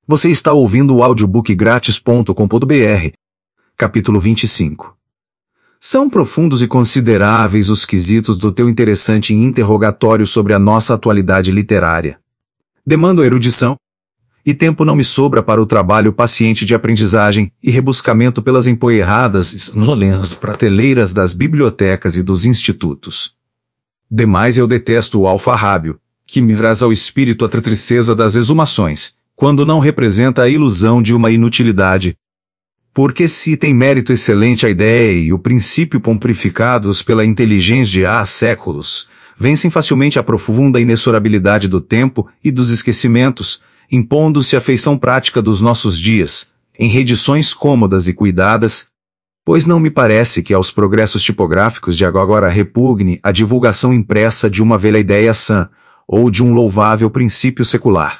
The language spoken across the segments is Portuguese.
Você está ouvindo o audiobookgratis.com.br. Capítulo 25. São profundos e consideráveis os quesitos do teu interessante interrogatório sobre a nossa atualidade literária. Demando erudição, e tempo não me sobra para o trabalho paciente de aprendizagem e rebuscamento pelas empoeiradas e sonolentas prateleiras das bibliotecas e dos institutos. Demais eu detesto o alfarrábio, que me traz ao espírito a tristeza das exumações, quando não representa a ilusão de uma inutilidade. Porque se tem mérito excelente a ideia e o princípio pomprificados pela inteligência de há séculos, vencem facilmente a profunda inexorabilidade do tempo e dos esquecimentos, impondo-se a feição prática dos nossos dias, em reedições cômodas e cuidadas, pois não me parece que aos progressos tipográficos de agora repugne a divulgação impressa de uma velha ideia sã, ou de um louvável princípio secular.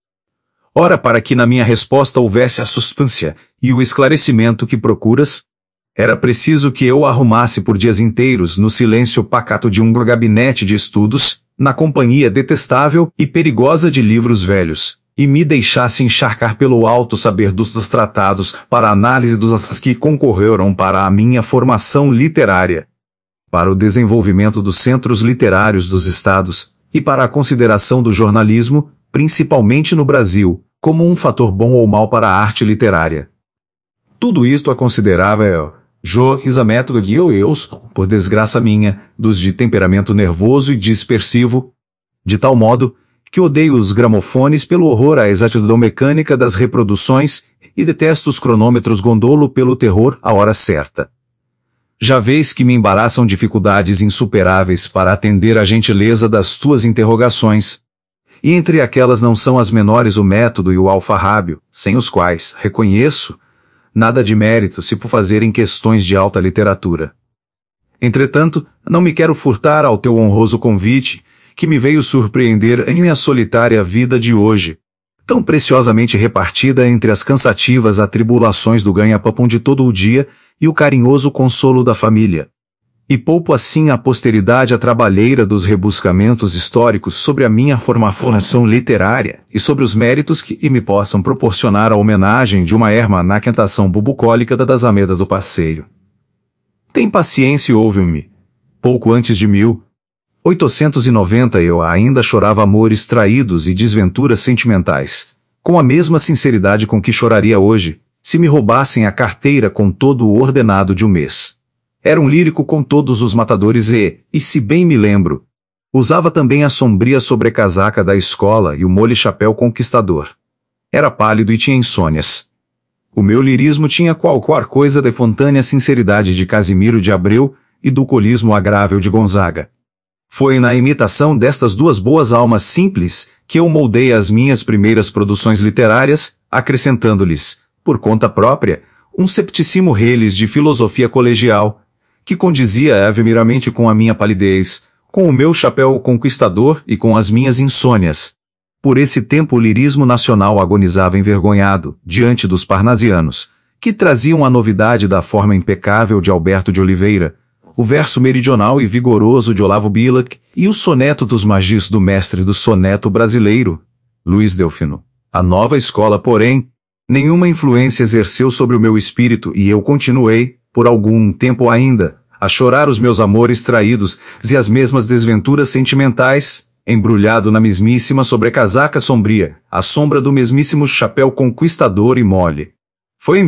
Ora, para que na minha resposta houvesse a substância e o esclarecimento que procuras, era preciso que eu arrumasse por dias inteiros no silêncio pacato de um gabinete de estudos, na companhia detestável e perigosa de livros velhos, e me deixasse encharcar pelo alto saber dos tratados para a análise dos assuntos que concorreram para a minha formação literária, para o desenvolvimento dos centros literários dos estados, e para a consideração do jornalismo, principalmente no Brasil, como um fator bom ou mau para a arte literária. Tudo isto a considerava eu, método de eu, por desgraça minha, dos de temperamento nervoso e dispersivo, de tal modo, que odeio os gramofones pelo horror à exatidão mecânica das reproduções, e detesto os cronômetros gondolo pelo terror à hora certa. Já vês que me embaraçam dificuldades insuperáveis para atender à gentileza das tuas interrogações, e entre aquelas não são as menores o método e o alfarrábio, sem os quais, reconheço, nada de mérito se por fazerem questões de alta literatura. Entretanto, não me quero furtar ao teu honroso convite, que me veio surpreender em minha solitária vida de hoje, tão preciosamente repartida entre as cansativas atribulações do ganha-pão de todo o dia e o carinhoso consolo da família. E poupo assim à posteridade a trabalheira dos rebuscamentos históricos sobre a minha formação literária e sobre os méritos que me possam proporcionar a homenagem de uma erma na quentação bubucólica das amedas do passeio. Tem paciência e ouve-me. Pouco antes de 1890 eu ainda chorava amores traídos e desventuras sentimentais, com a mesma sinceridade com que choraria hoje, se me roubassem a carteira com todo o ordenado de um mês. Era um lírico com todos os matadores e se bem me lembro, usava também a sombria sobrecasaca da escola e o mole chapéu conquistador. Era pálido e tinha insônias. O meu lirismo tinha qualquer coisa da espontânea sinceridade de Casimiro de Abreu e do colismo agrável de Gonzaga. Foi na imitação destas duas boas almas simples que eu moldei as minhas primeiras produções literárias, acrescentando-lhes, por conta própria, um septicimo reles de filosofia colegial, que condizia admiramente com a minha palidez, com o meu chapéu conquistador e com as minhas insônias. Por esse tempo o lirismo nacional agonizava envergonhado, diante dos parnasianos, que traziam a novidade da forma impecável de Alberto de Oliveira, o verso meridional e vigoroso de Olavo Bilac, e o soneto dos magis do mestre do soneto brasileiro, Luiz Delfino. A nova escola, porém, nenhuma influência exerceu sobre o meu espírito e eu continuei, por algum tempo ainda, a chorar os meus amores traídos e as mesmas desventuras sentimentais, embrulhado na mesmíssima sobrecasaca sombria, à sombra do mesmíssimo chapéu conquistador e mole. Foi em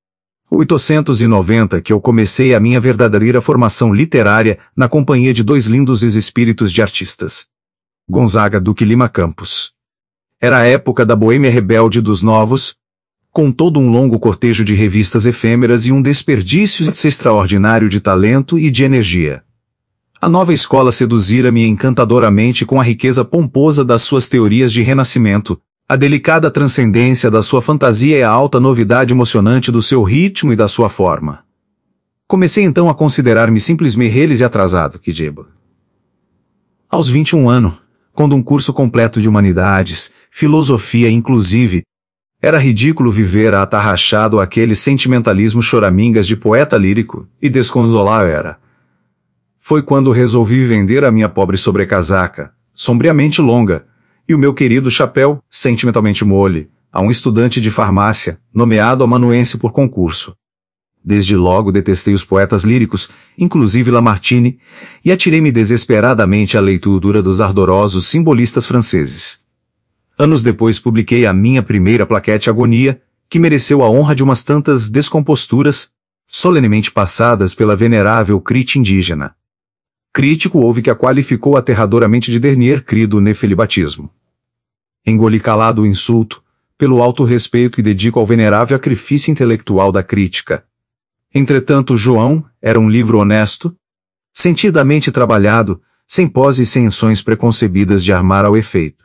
1890 que eu comecei a minha verdadeira formação literária na companhia de dois lindos espíritos de artistas. Gonzaga, Duque Lima Campos. Era a época da boêmia rebelde dos novos, com todo um longo cortejo de revistas efêmeras e um desperdício extraordinário de talento e de energia. A nova escola seduzira-me encantadoramente com a riqueza pomposa das suas teorias de renascimento, a delicada transcendência da sua fantasia e a alta novidade emocionante do seu ritmo e da sua forma. Comecei então a considerar-me simplesmente reles e atrasado, que diabo. Aos 21 anos, quando um curso completo de humanidades, filosofia inclusive, era ridículo viver atarrachado àquele sentimentalismo choramingas de poeta lírico, e desconsolar era. Foi quando resolvi vender a minha pobre sobrecasaca, sombriamente longa, e o meu querido chapéu, sentimentalmente mole, a um estudante de farmácia, nomeado amanuense por concurso. Desde logo detestei os poetas líricos, inclusive Lamartine, e atirei-me desesperadamente à leitura dos ardorosos simbolistas franceses. Anos depois publiquei a minha primeira plaquete Agonia, que mereceu a honra de umas tantas descomposturas, solenemente passadas pela venerável crítica indígena. Crítico houve que a qualificou aterradoramente de dernier cri do nefelibatismo. Engoli calado o insulto, pelo alto respeito que dedico ao venerável sacrifício intelectual da crítica. Entretanto, João era um livro honesto, sentidamente trabalhado, sem pose e sem intenções preconcebidas de armar ao efeito.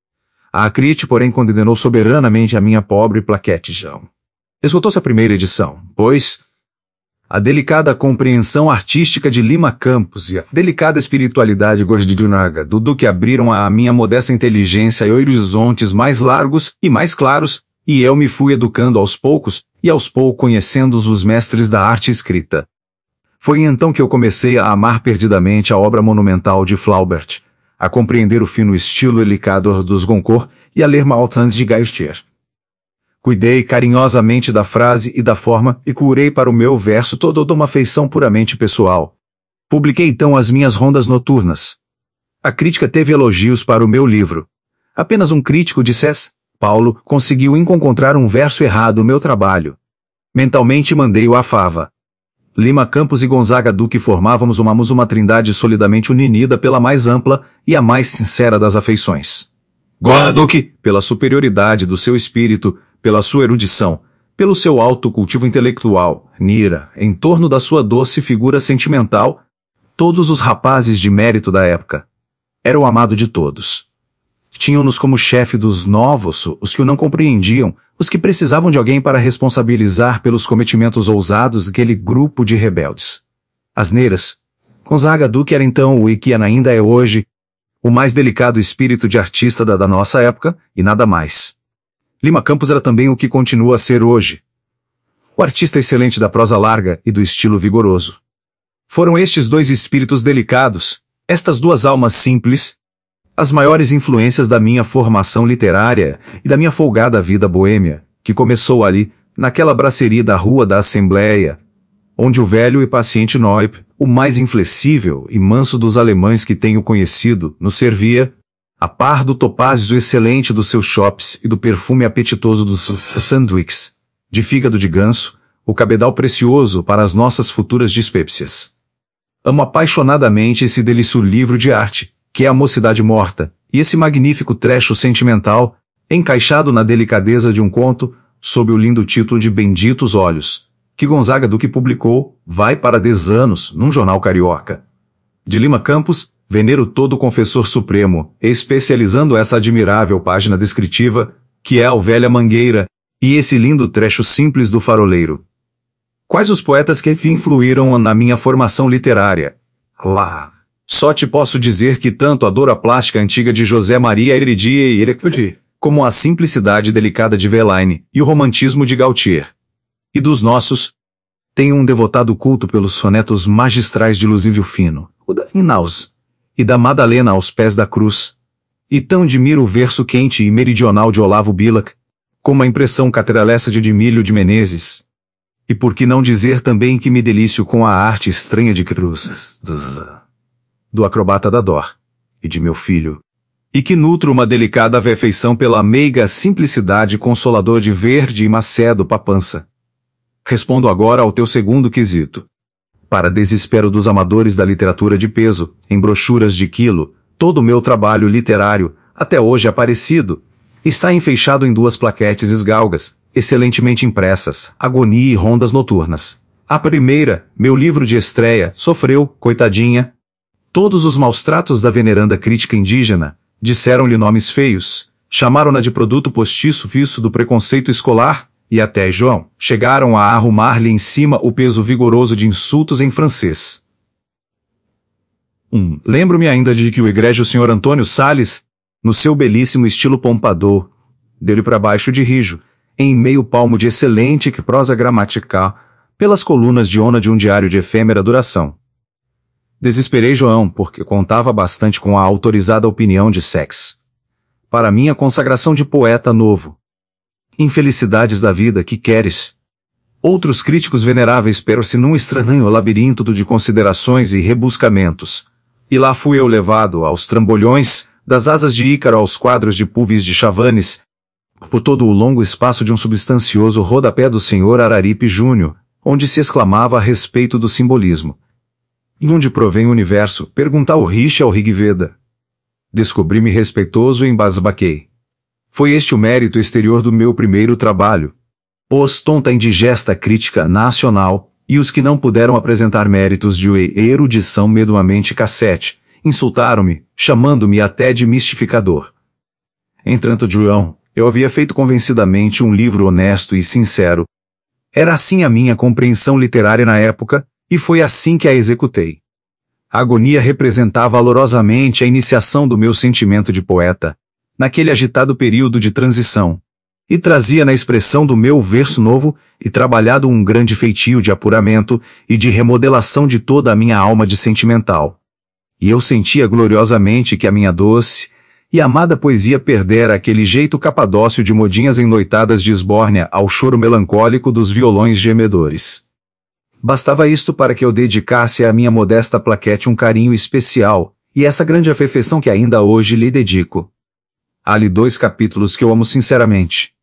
A crítica, porém, condenou soberanamente a minha pobre plaquete João. Esgotou-se a primeira edição, pois a delicada compreensão artística de Lima Campos e a delicada espiritualidade Gojdijunaga do Duque abriram à minha modesta inteligência horizontes mais largos e mais claros, e eu me fui educando aos poucos, e aos poucos conhecendo os mestres da arte escrita. Foi então que eu comecei a amar perdidamente a obra monumental de Flaubert, a compreender o fino estilo delicado dos Goncourt e a ler Maltans de Gautier. Cuidei carinhosamente da frase e da forma e curei para o meu verso toda uma feição puramente pessoal. Publiquei então as minhas rondas noturnas. A crítica teve elogios para o meu livro. Apenas um crítico de Sés, Paulo, conseguiu encontrar um verso errado no meu trabalho. Mentalmente mandei-o à fava. Lima Campos e Gonzaga Duque formávamos uma trindade solidamente unida pela mais ampla e a mais sincera das afeições. Gonzaga Duque, pela superioridade do seu espírito, pela sua erudição, pelo seu alto cultivo intelectual, Nira, em torno da sua doce figura sentimental, todos os rapazes de mérito da época. Era o amado de todos. Tinham-nos como chefe dos novos, os que o não compreendiam, os que precisavam de alguém para responsabilizar pelos cometimentos ousados daquele grupo de rebeldes. Asneiras. Gonzaga Duque era então o que ainda é hoje, o mais delicado espírito de artista da nossa época, e nada mais. Lima Campos era também o que continua a ser hoje. O artista excelente da prosa larga e do estilo vigoroso. Foram estes dois espíritos delicados, estas duas almas simples, as maiores influências da minha formação literária e da minha folgada vida boêmia, que começou ali, naquela braceria da Rua da Assembleia, onde o velho e paciente Neupp, o mais inflexível e manso dos alemães que tenho conhecido, nos servia, a par do topázio excelente dos seus chopes e do perfume apetitoso dos sanduíches, de fígado de ganso, o cabedal precioso para as nossas futuras dispepsias. Amo apaixonadamente esse delicioso livro de arte, que é A Mocidade Morta, e esse magnífico trecho sentimental, encaixado na delicadeza de um conto, sob o lindo título de Benditos Olhos, que Gonzaga Duque publicou, vai para 10 anos, num jornal carioca. De Lima Campos, venero todo confessor supremo, especializando essa admirável página descritiva, que é a Velha Mangueira, e esse lindo trecho simples do Faroleiro. Quais os poetas que influíram na minha formação literária? Lá. Só te posso dizer que tanto adoro a plástica antiga de José Maria Heredia e Heredia, como a simplicidade delicada de Verlaine e o romantismo de Gautier. E dos nossos, tenho um devotado culto pelos sonetos magistrais de Lusívio Fino, o da Inaus, e da Madalena aos pés da cruz, e tão admiro o verso quente e meridional de Olavo Bilac, como a impressão catedralesca de Edmílio de Menezes. E por que não dizer também que me delicio com a arte estranha de Cruz, do acrobata da Dor, e de meu filho, e que nutro uma delicada afeição pela meiga simplicidade consolador de Verde e Macedo Papança. Respondo agora ao teu segundo quesito. Para desespero dos amadores da literatura de peso, em brochuras de quilo, todo o meu trabalho literário, até hoje aparecido, está enfeixado em 2 plaquetes esgalgas, excelentemente impressas, Agonia e Rondas Noturnas. A primeira, meu livro de estreia, sofreu, coitadinha. Todos os maus tratos da veneranda crítica indígena, disseram-lhe nomes feios, chamaram-na de produto postiço visto do preconceito escolar, e até João, chegaram a arrumar-lhe em cima o peso vigoroso de insultos em francês. Lembro-me ainda de que o egrégio Sr. Antônio Salles, no seu belíssimo estilo Pompadour, dele para baixo de rijo, em meio palmo de excelente prosa gramatical, pelas colunas de ona de um diário de efêmera duração. Desesperei João, porque contava bastante com a autorizada opinião de Sex. Para minha consagração de poeta novo. Infelicidades da vida, que queres? Outros críticos veneráveis perderam-se num estranho labirinto de considerações e rebuscamentos. E lá fui eu levado aos trambolhões, das asas de Ícaro aos quadros de Puvis de Chavanes, por todo o longo espaço de um substancioso rodapé do Sr. Araripe Júnior, onde se exclamava a respeito do simbolismo. E onde provém o universo? Pergunta o Rishi ao Rigveda. Descobri-me respeitoso e embasbaquei. Foi este o mérito exterior do meu primeiro trabalho. Pôs tonta indigesta crítica nacional, e os que não puderam apresentar méritos de erudição meduamente cassete, insultaram-me, chamando-me até de mistificador. Entretanto, João, eu havia feito convencidamente um livro honesto e sincero. Era assim a minha compreensão literária na época, e foi assim que a executei. A agonia representava valorosamente a iniciação do meu sentimento de poeta, naquele agitado período de transição, e trazia na expressão do meu verso novo e trabalhado um grande feitio de apuramento e de remodelação de toda a minha alma de sentimental. E eu sentia gloriosamente que a minha doce e amada poesia perdera aquele jeito capadócio de modinhas ennoitadas de esbórnia ao choro melancólico dos violões gemedores. Bastava isto para que eu dedicasse à minha modesta plaquete um carinho especial, e essa grande afeição que ainda hoje lhe dedico. Há-lhe 2 capítulos que eu amo sinceramente.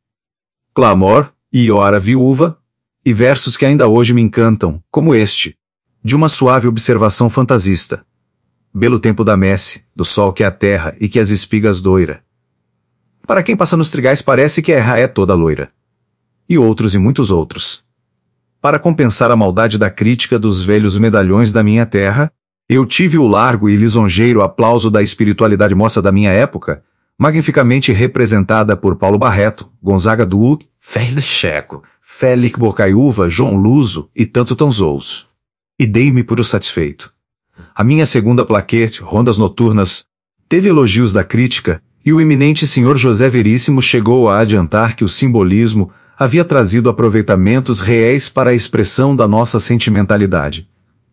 Clamor, e Hora Viúva, e versos que ainda hoje me encantam, como este, de uma suave observação fantasista. Belo tempo da messe, do sol que é a terra e que as espigas doira. Para quem passa nos trigais parece que a erra é toda loira. E outros e muitos outros. Para compensar a maldade da crítica dos velhos medalhões da minha terra, eu tive o largo e lisonjeiro aplauso da espiritualidade moça da minha época, magnificamente representada por Paulo Barreto, Gonzaga Duque, Félix Checo, Félix Bocaiúva, João Luso e tanto tantos. E dei-me por satisfeito. A minha segunda plaquete, Rondas Noturnas, teve elogios da crítica, e o eminente Sr. José Veríssimo chegou a adiantar que o simbolismo havia trazido aproveitamentos reais para a expressão da nossa sentimentalidade.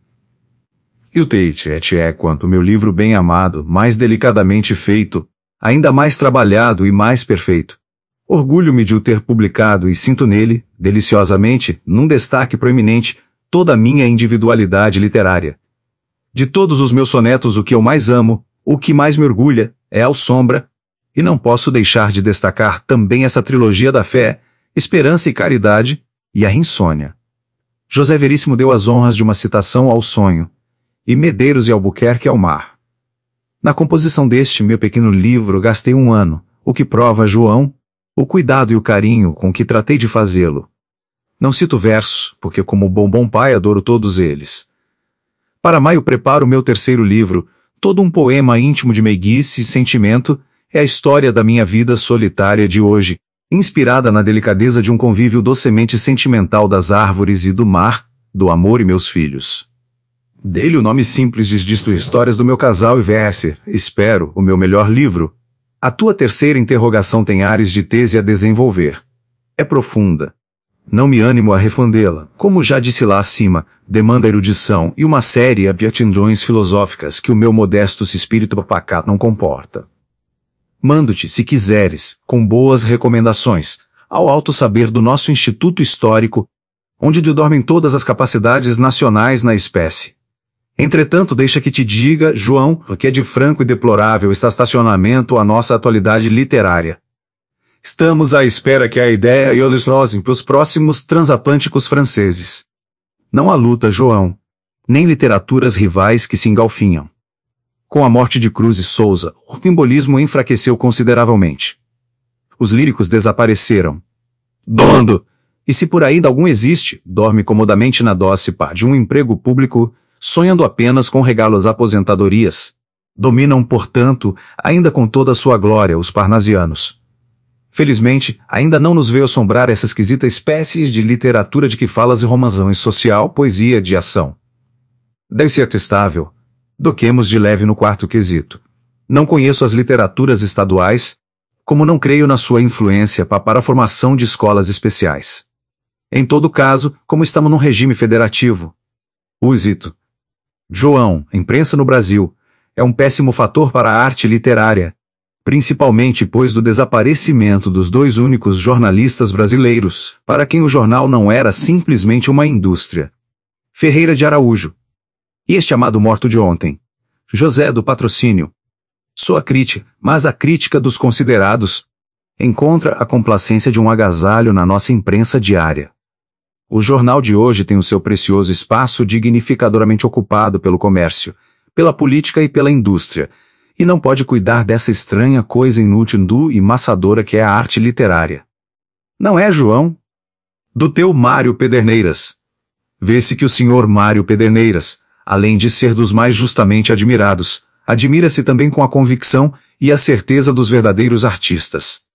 E o Tate é quanto meu livro bem amado, mais delicadamente feito, ainda mais trabalhado e mais perfeito. Orgulho-me de o ter publicado e sinto nele, deliciosamente, num destaque proeminente, toda a minha individualidade literária. De todos os meus sonetos o que eu mais amo, o que mais me orgulha, é a Sombra, e não posso deixar de destacar também essa trilogia da fé, esperança e caridade, e a insônia. José Veríssimo deu as honras de uma citação ao sonho, e Medeiros e Albuquerque ao mar. Na composição deste meu pequeno livro gastei 1 ano, o que prova, João, o cuidado e o carinho com que tratei de fazê-lo. Não cito versos, porque como bom pai adoro todos eles. Para maio preparo o meu 3º livro, todo um poema íntimo de meiguice e sentimento, é a história da minha vida solitária de hoje, inspirada na delicadeza de um convívio docemente sentimental das árvores e do mar, do amor e meus filhos. Dei-lhe o nome simples de Histórias do meu casal e verse, espero, o meu melhor livro. A tua 3ª interrogação tem ares de tese a desenvolver. É profunda. Não me animo a respondê-la, como já disse lá acima, demanda erudição e uma série de atindões filosóficas que o meu modesto espírito pacato não comporta. Mando-te, se quiseres, com boas recomendações, ao alto saber do nosso Instituto Histórico, onde dormem todas as capacidades nacionais na espécie. Entretanto, deixa que te diga, João, que é de franco e deplorável está estacionamento a nossa atualidade literária. Estamos à espera que a ideia e os para os próximos transatlânticos franceses. Não há luta, João, nem literaturas rivais que se engalfinham. Com a morte de Cruz e Souza, o simbolismo enfraqueceu consideravelmente. Os líricos desapareceram. Dondo! E se por ainda algum existe, dorme comodamente na doce pá de um emprego público, sonhando apenas com regalos aposentadorias. Dominam, portanto, ainda com toda a sua glória os parnasianos. Felizmente, ainda não nos veio assombrar essa esquisita espécie de literatura de que falas e romanzão social, poesia de ação. Deve ser atestável. Doquemos de leve no 4º quesito. Não conheço as literaturas estaduais, como não creio na sua influência para a formação de escolas especiais. Em todo caso, como estamos num regime federativo. Usito. João, a imprensa no Brasil, é um péssimo fator para a arte literária, principalmente depois do desaparecimento dos dois únicos jornalistas brasileiros, para quem o jornal não era simplesmente uma indústria. Ferreira de Araújo. E este amado morto de ontem. José do Patrocínio. Sua crítica, mas a crítica dos considerados, encontra a complacência de um agasalho na nossa imprensa diária. O jornal de hoje tem o seu precioso espaço dignificadoramente ocupado pelo comércio, pela política e pela indústria, e não pode cuidar dessa estranha coisa inútil e maçadora que é a arte literária. Não é, João? Do teu Mário Pederneiras. Vê-se que o senhor Mário Pederneiras, além de ser dos mais justamente admirados, admira-se também com a convicção e a certeza dos verdadeiros artistas.